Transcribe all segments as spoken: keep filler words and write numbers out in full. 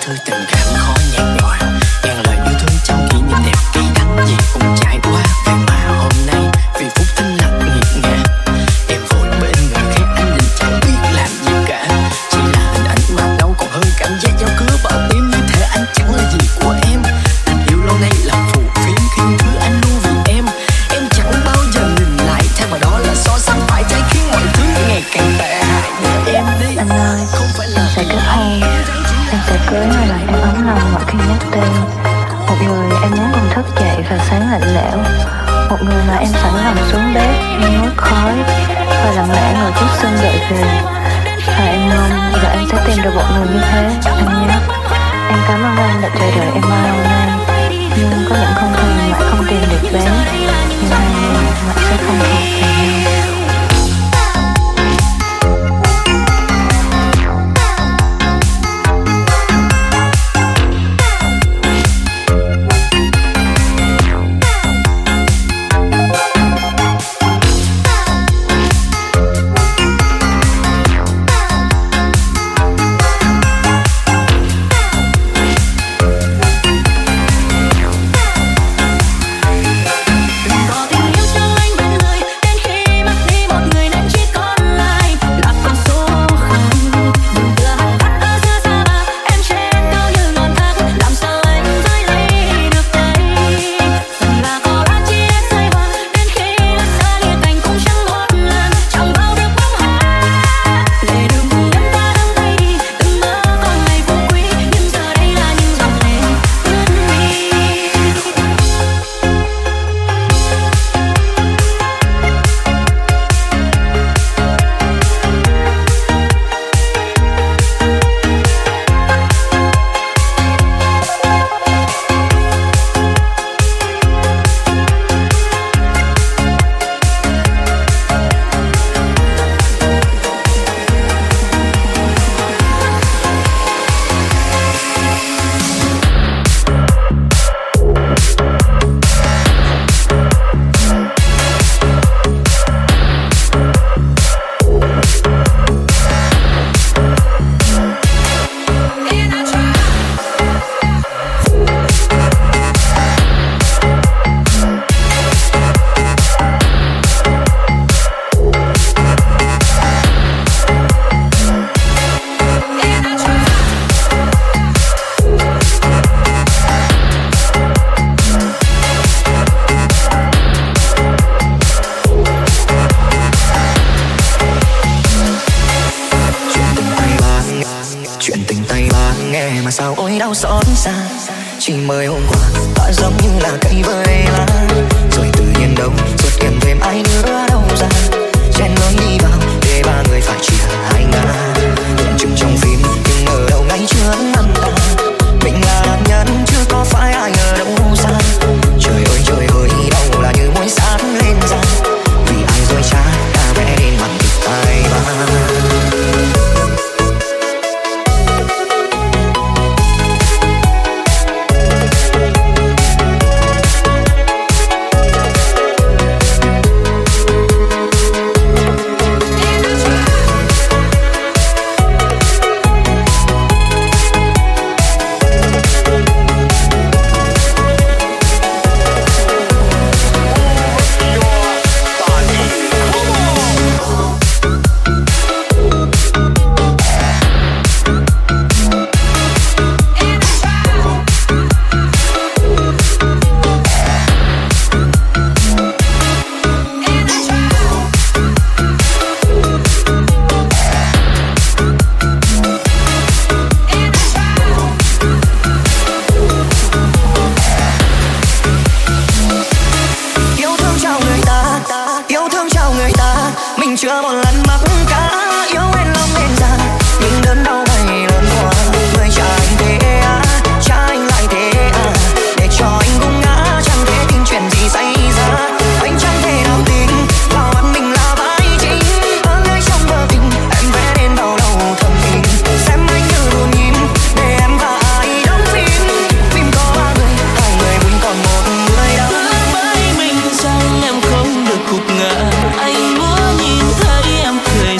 thư tình cảm khó nhạt nhòa, ngàn lời yêu thương trăm kỷ niệm đẹp kỳ đắng gì cũng trải qua. Vậy mà hôm nay vì phút thinh lặng nghiệt ngã, em vội bên người khác anh định chẳng biết làm gì cả. Chỉ là hình ảnh mà đâu còn hơn cảm giác giao cứa vào tim, như thể anh chẳng là gì của em. Tình yêu lâu nay là phù phiếm khi thứ anh luôn vì em. Em chẳng bao giờ nhìn lại, thay vào đó là so sánh phải trái khiến mọi thứ ngày càng tệ hại. Để em đi anh ơi, không phải là em sẽ kết hôn, em sẽ cưới người làm em ấm lòng mỗi khi nhắc tên. Một người em muốn cùng thức dậy vào sáng lạnh lẽo, một người mà em sẵn lòng xuống bếp nuốt khói và lặng lẽ ngồi trước sân đợi về. Và em mong là em sẽ tìm được một người như thế, anh nhé. Em cảm ơn anh đã chờ đợi em bao lâu nay, nhưng có những con thuyền lại không tìm được bến, nhưng hai người lại sẽ không thuộc về nhau. Chỉ mới hôm qua ta giống như là cây vơi lá, rồi tự nhiên đâu xuất hiện thêm ai nữa đâu ra, chen lối đi vào để ba người phải chia hai ngả. Hiện chừng trong phim nhưng ở đâu ngay trước mắt ta, mình là nạn nhân chứ có phải ai ở đâu xa. Trời ơi trời ơi đâu là như mỗi sáng lên ra, vì ai rồi cha đã vẽ lên mặt thực tai ba. Chưa một lần mắc cá yêu em lòng em ra, nhưng đớn đau này lớn quá. Người cha anh thế à, cha anh lại thế à, để cho anh cũng ngã chẳng thể tin chuyện gì xảy ra. Anh chẳng thể nào tin vào mắt mình là vai chính, ở nơi trong vở tình em vẽ nên bao đầu thầm kín. Xem anh như buồn nhìn để em và ai đóng phim, phim có ba người, hai người buồn còn một người đau. Với mình rằng em không được gục ngã, anh muốn nhìn thấy em cười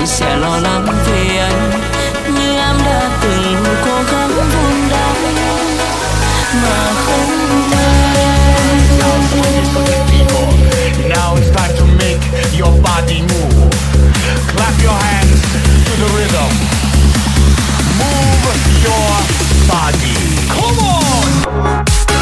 sẽ lo lắng về anh, như em đã từng cố gắng vun đắp mà không thành. Now it's time to make your body move. Clap your hands to the rhythm. Move your body. Come on!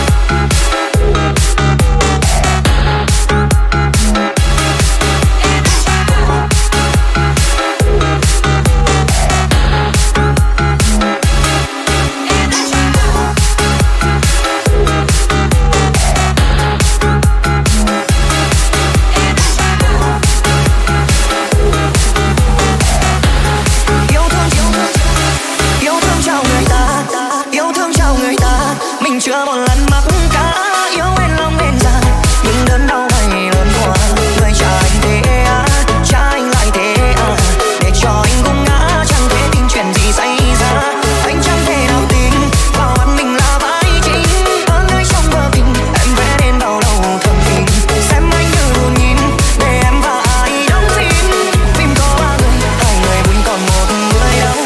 Chưa một lần mắc cá yêu em lòng em ra, nhưng đớn đau ngày lớn qua người cha anh thế à, cha anh lại thế à, để cho anh cũng ngã chẳng thể tin chuyện gì xảy ra. Anh chẳng thể nào tin vào anh mình là vai chính, ở nơi trong vở tình em vẽ đến bao lâu thầm tin, xem anh như buồn nhìn để em và ai đóng phim. Phim có ba người, hai người buồn còn một người đâu.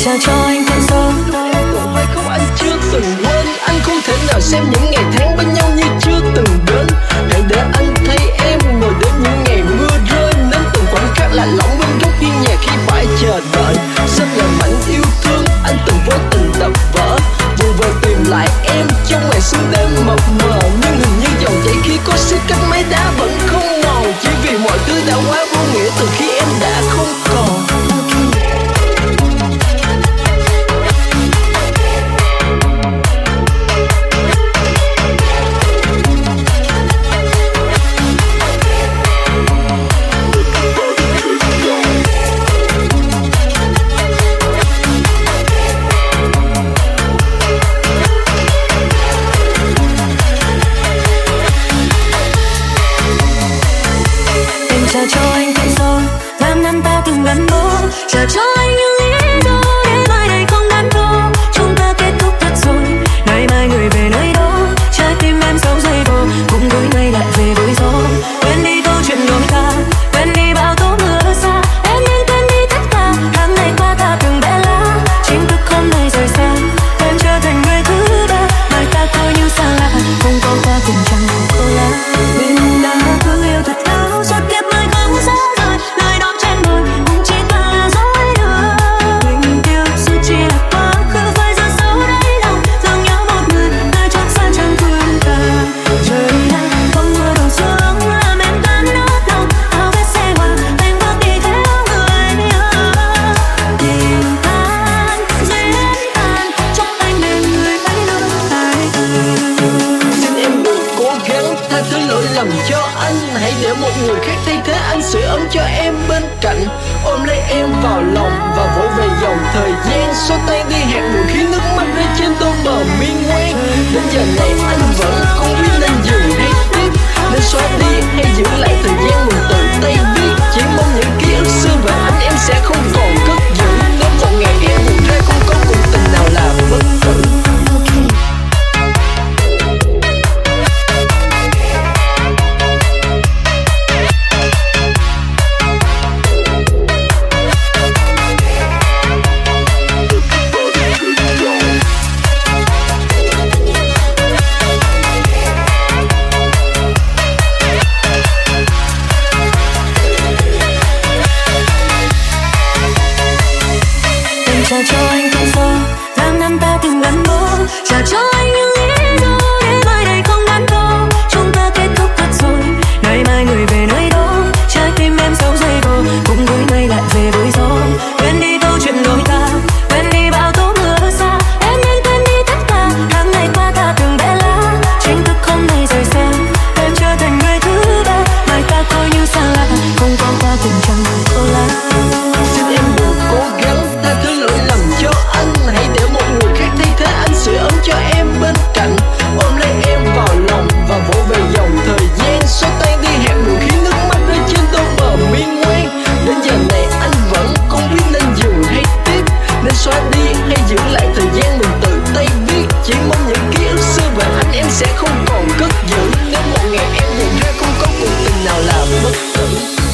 trả cho anh thêm sớm. Phải không anh chưa từng quên, anh không thể nào xem những ngày tháng bên nhau như chưa từng đến. Hãy để anh thấy em ngồi đến những ngày mưa rơi, nắm từng khoảnh khắc lạ lỏng bên góc hiên nhà khi phải chờ đợi. Sắp là mảnh yêu thương anh từng vô tình đập vỡ, vùng vờ tìm lại em trong ngày sương đêm mập mờ. Nhưng hình như dòng chảy khi có xích cách mấy đá vẫn không mòn, chỉ vì mọi thứ đã quá vô nghĩa từ khi em đã không còn. Trả cho anh thêm rồi, năm năm ta từng gắn bó. Trả cho anh những lý do để mai này không đắn đo. Chúng ta kết thúc thật rồi, ngày mai người về nơi đó. Trái tim em sâu dây vô, cũng gửi ngay lại về với gió. Quên đi câu chuyện đôi ta, quên đi bao tố mưa xa. Em nên quên đi tất cả, tháng ngày qua ta từng bé lá. Chính thức hôm nay rời xa, em trở thành người thứ ba. Mai ta coi như xa lạ, không có ta cùng chẳng khô lá. Mình đã cứ yêu thật lâu, suốt kiếp mai không xa rời. Lời đón trên môi cũng chỉ toàn là dối lừa. Tình yêu suốt chỉ là quá khứ, phải giờ sâu đáy lòng. Dường nhớ một người, nơi chốn xa chẳng thương ta. Trời đang không mưa đổ xuống, làm em tan nốt lòng. Áo vest xe hoa, anh bước đi theo người nhớ. Tình tan, duyên tan, chúc anh bên người ấy luôn tại từ. Xin em đừng cố gắng tha thứ lỗi lầm cho anh, hãy để một người khác thay thế anh sưởi ấm cho em bên cạnh. Ôm lấy em vào lòng và vỗ về dòng thời gian, xóa tan đi hạt bụi khi nước mắt rơi trên đôi bờ mi ngoan. Đến giờ này anh vẫn không biết nên dừng hay tiếp, nên xóa đi hay giữ lại thời gian mình tự tay viết. Chỉ mong những ký ức xưa về anh em sẽ không còn cất giữ. Nếu một ngày em buồn ra không có cuộc tình nào là bất tử. Trả cho anh thêm rồi, năm năm ta từng gắn bó. Trả cho anh những lý do để mai này không đắn đo. Chúng ta kết thúc thật rồi, ngày mai người về nơi đó. Trái tim em sâu dây vô, cũng gửi ngay lại về với gió. Quên đi câu chuyện đôi ta, quên đi bao tố mưa xa. Em nên quên đi tất cả, tháng ngày qua ta từng bé lá. Chính thức hôm nay rời xa, em trở thành người thứ ba. Mai ta coi như xa lạ, không có ta cùng chẳng khô lá. Xin em đừng cố gắng tha thứ lỗi lầm cho anh, hãy để một người khác thay thế anh sưởi ấm cho em bên cạnh. Ôm lấy em vào lòng và vỗ về dòng thời gian, xóa tan đi hạt bụi khi nước mắt rơi trên đôi bờ mi ngoan. Đến giờ này anh vẫn không biết nên dừng hay tiếp, nên xóa đi hay giữ lại thời gian mình tự tay viết. Chỉ mong những ký ức xưa về anh em sẽ không còn cất giữ. Nếu một ngày em nhận ra không có cuộc tình nào là bất tử.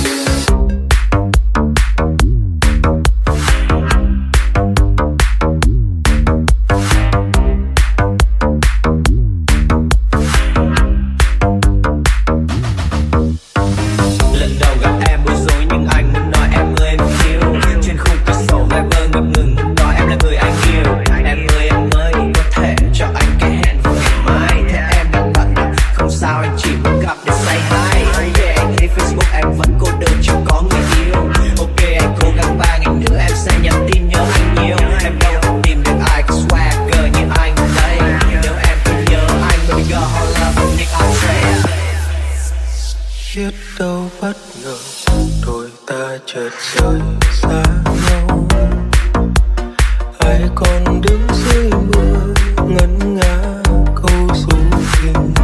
biết đâu bất ngờ đôi ta chợt rời xa nhau. Ai còn đứng dưới mưa ngân nga câu ru tình,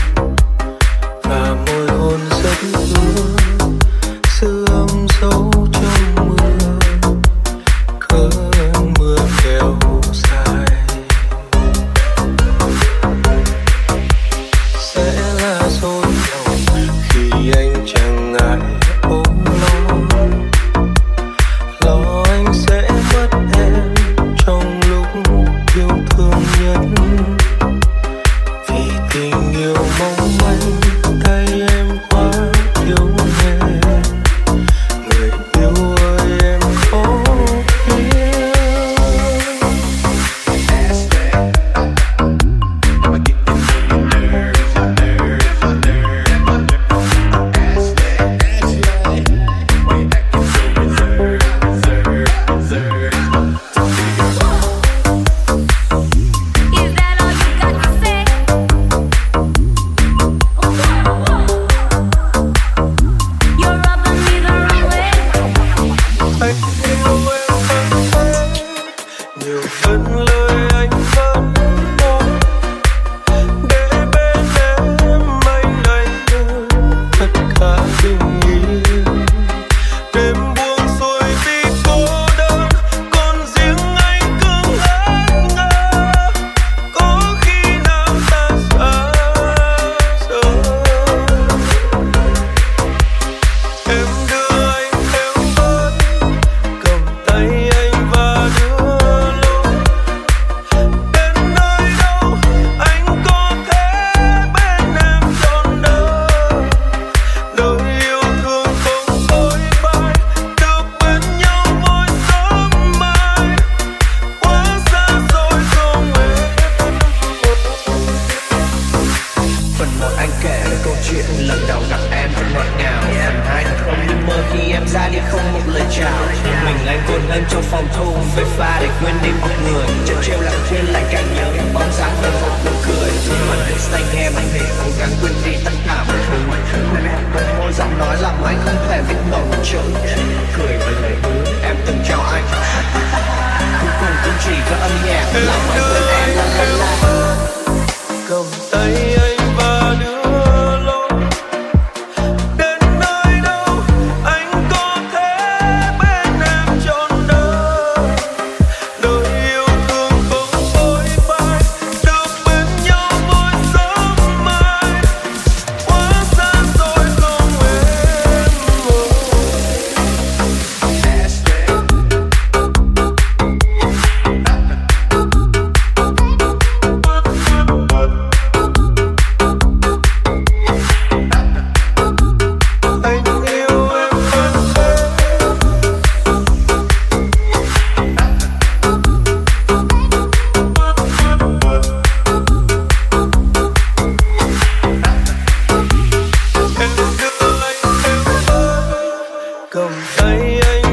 và môi hôn rất ưa sự âm dấu trong mưa, cơn mưa kéo dài sẽ là dối lòng khi anh chẳng ngại ôm lo lo anh sẽ mất em ra đi không một lời chào. Mình anh vượt lên trong phòng thu với pha để quên đi một người. Chợt treo lặng thuyền lại càng nhớ bóng dáng đơn một nụ cười. Màn hình xanh em anh để cố gắng quên đi tất cả mọi thứ. Với môi giọng nói làm anh không thể viết nổi một chữ. Cười với lời hứa em từng cho anh. Cuối cùng cũng chỉ có âm nhạc làm anh quên em la la la. Cầm tay anh và đưa lối đến nơi đâu anh có thể bên em trọn đời. Đời yêu thương không phôi phai, được bên nhau mỗi sớm mai. Quá xa rồi không em ơi. Cầm tay anh